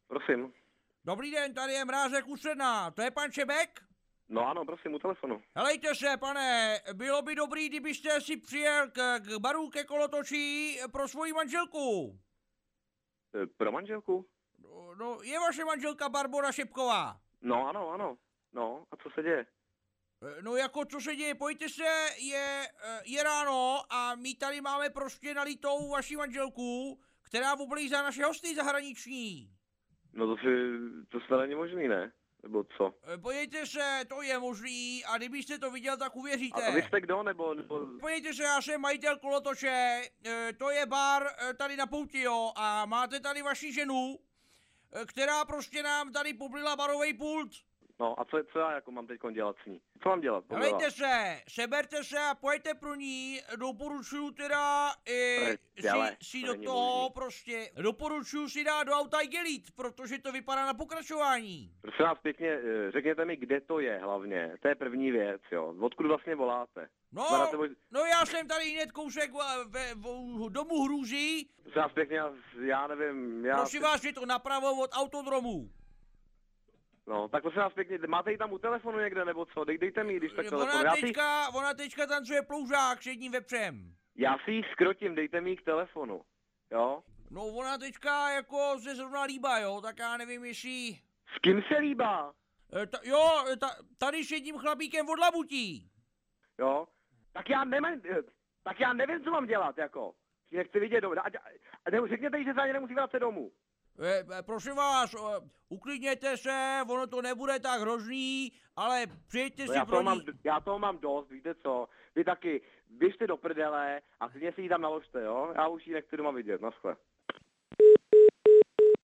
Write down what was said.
Prosím. Dobrý den, tady je Mrázek Ústředná, to je pan Čebek? No ano, prosím, u telefonu. Helejte se, pane, bylo by dobrý, kdybyste si přijel k baru ke kolotočí pro svoji manželku. Pro manželku? No, je vaše manželka Barbora Šepková. No ano, ano. No, a co se děje? No jako co se děje, pojďte se, je ráno a my tady máme prostě nalitou vaši manželku, která oblízá naše hosty zahraniční. No to není možný, ne? Nebo co? Podívejte se, to je možný a kdybyste to viděl, tak uvěříte. A vy jste kdo, nebo... Podívejte se, já jsem majitel kolotoče, to je bar tady na pouti, jo, a máte tady vaši ženu, která prostě nám tady poblila barovej pult. No a co já jako mám teď dělat s ní? Co mám dělat? Helejte se, seberte se a pojďte pro ní, doporučuju teda si do toho možný. Prostě, doporučuju si dát do auta iGelite, protože to vypadá na pokračování. Prosím vás pěkně, řekněte mi, kde to je hlavně, to je první věc, jo, odkud vlastně voláte? No já jsem tady hned kousek v domu Hrůzí. Prosím vás pěkně, já nevím, Prosím vás, je to napravo od autodromu. No, tak prosím vás pěkně, máte ji tam u telefonu někde, nebo co? Dejte mi, když tak telefonu. Ona teďka tancuje ploužák s jedním vepřem. Já si ji skrotím, dejte mi ji k telefonu, jo? No, ona teďka jako se zrovna líbá, jo, tak já nevím, jestli... S kým se líbá? Tady s jedním chlapíkem od Labutí. Jo? Tak já nevím, co mám dělat, jako. Nechci vidět domů. Řekněte jí, že se ani nemusí vracet domů. Prosím vás, uklidněte se, ono to nebude tak hrozný, ale přijďte si pro ní. Já toho mám dost, víte co? Vy taky, běžte do prdele a klidně si ji tam naložte, jo? Já už ji nechci doma vidět, naschle.